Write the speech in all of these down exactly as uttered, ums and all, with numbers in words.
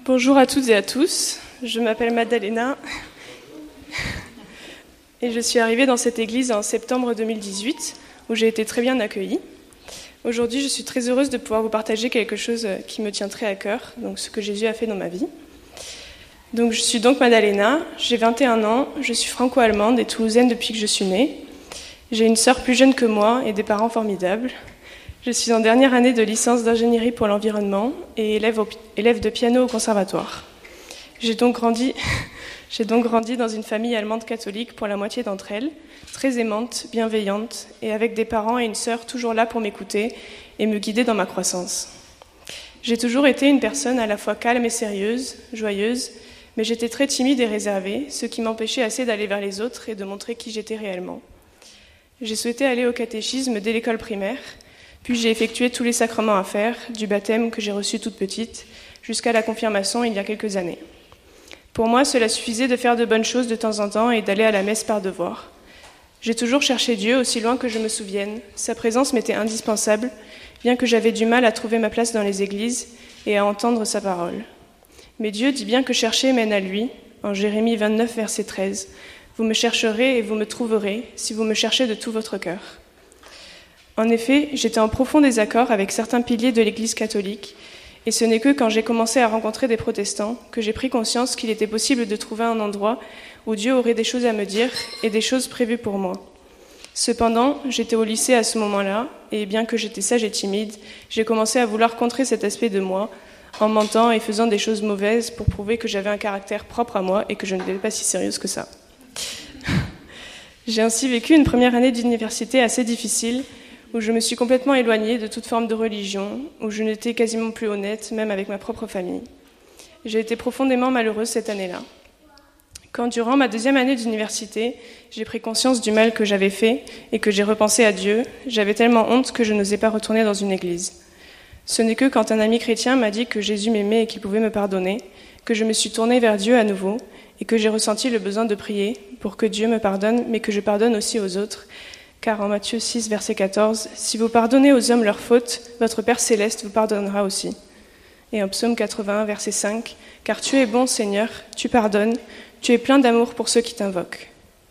Bonjour à toutes et à tous, je m'appelle Maddalena et je suis arrivée dans cette église en septembre deux mille dix-huit où j'ai été très bien accueillie. Aujourd'hui, je suis très heureuse de pouvoir vous partager quelque chose qui me tient très à cœur, donc ce que Jésus a fait dans ma vie. Donc, je suis donc Maddalena, j'ai vingt et un ans, je suis franco-allemande et toulousaine depuis que je suis née. J'ai une sœur plus jeune que moi et des parents formidables. Je suis en dernière année de licence d'ingénierie pour l'environnement et élève, au, élève de piano au conservatoire. J'ai donc, grandi, j'ai donc grandi dans une famille allemande catholique pour la moitié d'entre elles, très aimante, bienveillante et avec des parents et une sœur toujours là pour m'écouter et me guider dans ma croissance. J'ai toujours été une personne à la fois calme et sérieuse, joyeuse, mais j'étais très timide et réservée, ce qui m'empêchait assez d'aller vers les autres et de montrer qui j'étais réellement. J'ai souhaité aller au catéchisme dès l'école primaire. Puis j'ai effectué tous les sacrements à faire, du baptême que j'ai reçu toute petite, jusqu'à la confirmation il y a quelques années. Pour moi, cela suffisait de faire de bonnes choses de temps en temps et d'aller à la messe par devoir. J'ai toujours cherché Dieu aussi loin que je me souvienne. Sa présence m'était indispensable, bien que j'avais du mal à trouver ma place dans les églises et à entendre sa parole. Mais Dieu dit bien que chercher mène à lui, en Jérémie vingt-neuf, verset treize. « Vous me chercherez et vous me trouverez, si vous me cherchez de tout votre cœur. » En effet, j'étais en profond désaccord avec certains piliers de l'Église catholique, et ce n'est que quand j'ai commencé à rencontrer des protestants que j'ai pris conscience qu'il était possible de trouver un endroit où Dieu aurait des choses à me dire et des choses prévues pour moi. Cependant, j'étais au lycée à ce moment-là, et bien que j'étais sage et timide, j'ai commencé à vouloir contrer cet aspect de moi, en mentant et faisant des choses mauvaises pour prouver que j'avais un caractère propre à moi et que je n'étais pas si sérieuse que ça. J'ai ainsi vécu une première année d'université assez difficile, où je me suis complètement éloignée de toute forme de religion, où je n'étais quasiment plus honnête, même avec ma propre famille. J'ai été profondément malheureuse cette année-là. Quand, durant ma deuxième année d'université, j'ai pris conscience du mal que j'avais fait et que j'ai repensé à Dieu, j'avais tellement honte que je n'osais pas retourner dans une église. Ce n'est que quand un ami chrétien m'a dit que Jésus m'aimait et qu'il pouvait me pardonner, que je me suis tournée vers Dieu à nouveau et que j'ai ressenti le besoin de prier pour que Dieu me pardonne, mais que je pardonne aussi aux autres. Car en Matthieu six, verset quatorze, « Si vous pardonnez aux hommes leurs fautes, votre Père céleste vous pardonnera aussi. » Et en Psaume quatre-vingt-un, verset cinq, « Car tu es bon, Seigneur, tu pardonnes, tu es plein d'amour pour ceux qui t'invoquent. »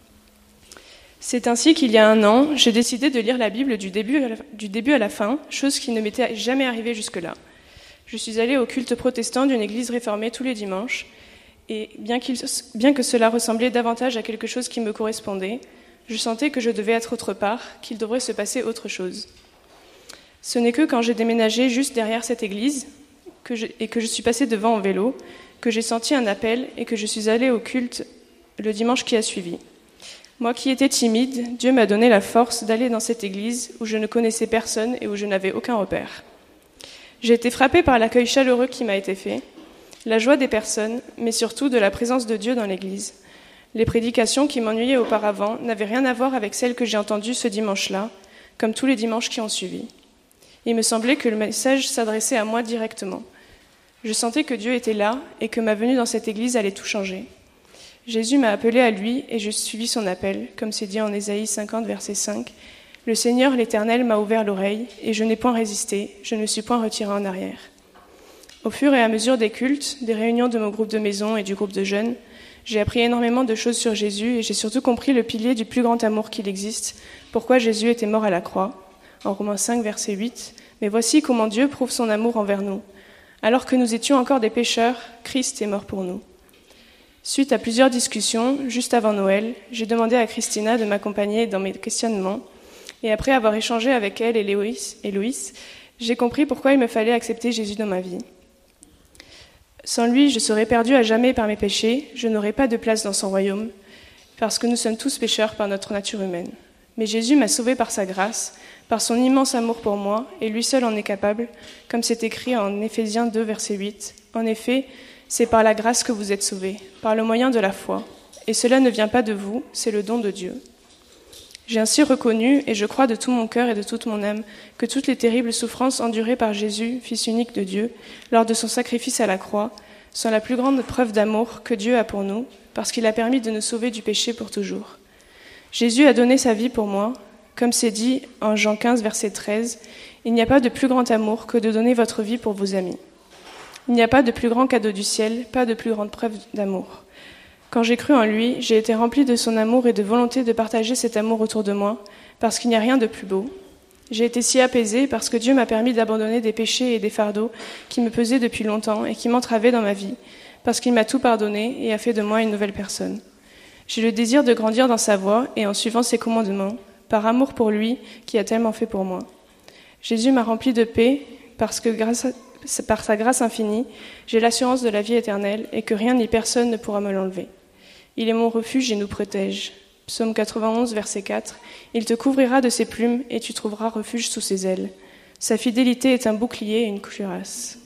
C'est ainsi qu'il y a un an, j'ai décidé de lire la Bible du début à la, du début à la fin, chose qui ne m'était jamais arrivée jusque-là. Je suis allée au culte protestant d'une église réformée tous les dimanches, et bien, qu'il, bien que cela ressemblait davantage à quelque chose qui me correspondait, je sentais que je devais être autre part, qu'il devrait se passer autre chose. Ce n'est que quand j'ai déménagé juste derrière cette église que je, et que je suis passée devant en vélo, que j'ai senti un appel et que je suis allée au culte le dimanche qui a suivi. Moi qui étais timide, Dieu m'a donné la force d'aller dans cette église où je ne connaissais personne et où je n'avais aucun repère. J'ai été frappée par l'accueil chaleureux qui m'a été fait, la joie des personnes, mais surtout de la présence de Dieu dans l'église. Les prédications qui m'ennuyaient auparavant n'avaient rien à voir avec celles que j'ai entendues ce dimanche-là, comme tous les dimanches qui ont suivi. Il me semblait que le message s'adressait à moi directement. Je sentais que Dieu était là et que ma venue dans cette église allait tout changer. Jésus m'a appelé à lui et j'ai suivi son appel, comme c'est dit en Ésaïe cinquante, verset cinq. « Le Seigneur, l'Éternel, m'a ouvert l'oreille et je n'ai point résisté, je ne me suis point retiré en arrière. » Au fur et à mesure des cultes, des réunions de mon groupe de maison et du groupe de jeunes, j'ai appris énormément de choses sur Jésus et j'ai surtout compris le pilier du plus grand amour qu'il existe, pourquoi Jésus était mort à la croix, en Romains cinq, verset huit. « Mais voici comment Dieu prouve son amour envers nous. Alors que nous étions encore des pécheurs, Christ est mort pour nous. » Suite à plusieurs discussions, juste avant Noël, j'ai demandé à Christina de m'accompagner dans mes questionnements et après avoir échangé avec elle et Loïs, et Loïs, j'ai compris pourquoi il me fallait accepter Jésus dans ma vie. Sans lui, je serais perdue à jamais par mes péchés, je n'aurais pas de place dans son royaume, parce que nous sommes tous pécheurs par notre nature humaine. Mais Jésus m'a sauvée par sa grâce, par son immense amour pour moi, et lui seul en est capable, comme c'est écrit en Éphésiens deux, verset huit. En effet, c'est par la grâce que vous êtes sauvés, par le moyen de la foi. Et cela ne vient pas de vous, c'est le don de Dieu. J'ai ainsi reconnu, et je crois de tout mon cœur et de toute mon âme, que toutes les terribles souffrances endurées par Jésus, Fils unique de Dieu, lors de son sacrifice à la croix, sont la plus grande preuve d'amour que Dieu a pour nous, parce qu'il a permis de nous sauver du péché pour toujours. Jésus a donné sa vie pour moi, comme c'est dit en Jean quinze, verset treize, « Il n'y a pas de plus grand amour que de donner votre vie pour vos amis. » Il n'y a pas de plus grand cadeau du ciel, pas de plus grande preuve d'amour. Quand j'ai cru en lui, j'ai été remplie de son amour et de volonté de partager cet amour autour de moi, parce qu'il n'y a rien de plus beau. J'ai été si apaisée parce que Dieu m'a permis d'abandonner des péchés et des fardeaux qui me pesaient depuis longtemps et qui m'entravaient dans ma vie, parce qu'il m'a tout pardonné et a fait de moi une nouvelle personne. J'ai le désir de grandir dans sa voie et en suivant ses commandements, par amour pour lui qui a tellement fait pour moi. Jésus m'a rempli de paix parce que grâce à par sa grâce infinie, j'ai l'assurance de la vie éternelle et que rien ni personne ne pourra me l'enlever. Il est mon refuge et nous protège. Psaume quatre-vingt-onze, verset quatre. Il te couvrira de ses plumes et tu trouveras refuge sous ses ailes. Sa fidélité est un bouclier et une cuirasse.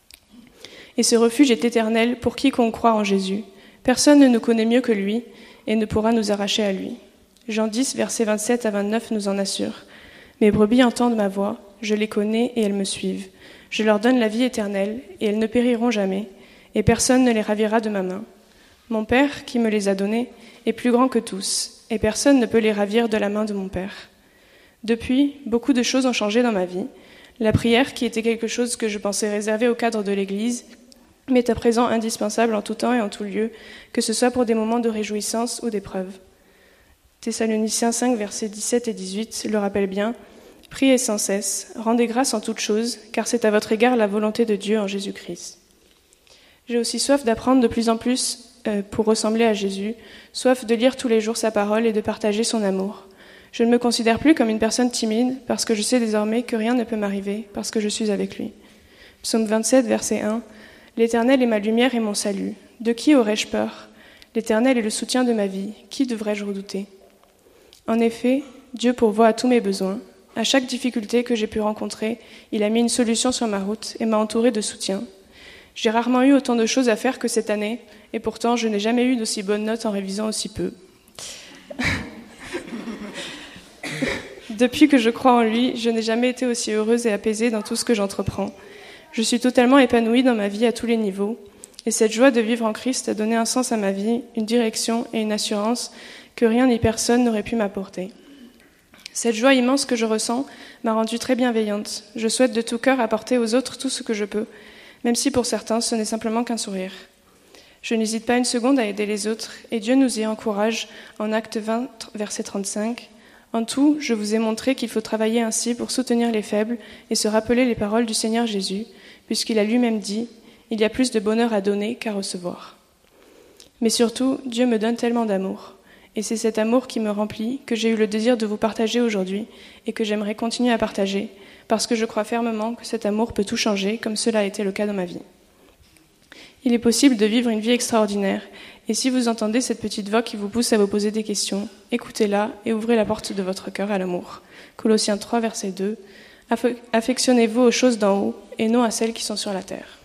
Et ce refuge est éternel pour quiconque croit en Jésus. Personne ne nous connaît mieux que lui et ne pourra nous arracher à lui. Jean dix, versets vingt-sept à vingt-neuf nous en assure. Mes brebis entendent ma voix, je les connais et elles me suivent. Je leur donne la vie éternelle, et elles ne périront jamais, et personne ne les ravira de ma main. Mon Père, qui me les a donnés, est plus grand que tous, et personne ne peut les ravir de la main de mon Père. Depuis, beaucoup de choses ont changé dans ma vie. La prière, qui était quelque chose que je pensais réservé au cadre de l'Église, m'est à présent indispensable en tout temps et en tout lieu, que ce soit pour des moments de réjouissance ou d'épreuve. Thessaloniciens cinq, versets dix-sept et dix-huit le rappellent bien. Priez sans cesse, rendez grâce en toutes choses, car c'est à votre égard la volonté de Dieu en Jésus-Christ. J'ai aussi soif d'apprendre de plus en plus euh, pour ressembler à Jésus, soif de lire tous les jours sa parole et de partager son amour. Je ne me considère plus comme une personne timide, parce que je sais désormais que rien ne peut m'arriver, parce que je suis avec lui. Psaume vingt-sept, verset un. L'Éternel est ma lumière et mon salut. De qui aurais-je peur ? L'Éternel est le soutien de ma vie. Qui devrais-je redouter ? En effet, Dieu pourvoit à tous mes besoins. À chaque difficulté que j'ai pu rencontrer, il a mis une solution sur ma route et m'a entouré de soutien. J'ai rarement eu autant de choses à faire que cette année, et pourtant je n'ai jamais eu d'aussi bonnes notes en révisant aussi peu. Depuis que je crois en lui, je n'ai jamais été aussi heureuse et apaisée dans tout ce que j'entreprends. Je suis totalement épanouie dans ma vie à tous les niveaux, et cette joie de vivre en Christ a donné un sens à ma vie, une direction et une assurance que rien ni personne n'aurait pu m'apporter. Cette joie immense que je ressens m'a rendue très bienveillante. Je souhaite de tout cœur apporter aux autres tout ce que je peux, même si pour certains ce n'est simplement qu'un sourire. Je n'hésite pas une seconde à aider les autres, et Dieu nous y encourage en Acte vingt, verset trente-cinq. En tout, je vous ai montré qu'il faut travailler ainsi pour soutenir les faibles et se rappeler les paroles du Seigneur Jésus, puisqu'il a lui-même dit « Il y a plus de bonheur à donner qu'à recevoir ». Mais surtout, Dieu me donne tellement d'amour. Et c'est cet amour qui me remplit, que j'ai eu le désir de vous partager aujourd'hui et que j'aimerais continuer à partager, parce que je crois fermement que cet amour peut tout changer, comme cela a été le cas dans ma vie. Il est possible de vivre une vie extraordinaire, et si vous entendez cette petite voix qui vous pousse à vous poser des questions, écoutez-la et ouvrez la porte de votre cœur à l'amour. Colossiens trois, verset deux. Affectionnez-vous aux choses d'en haut et non à celles qui sont sur la terre.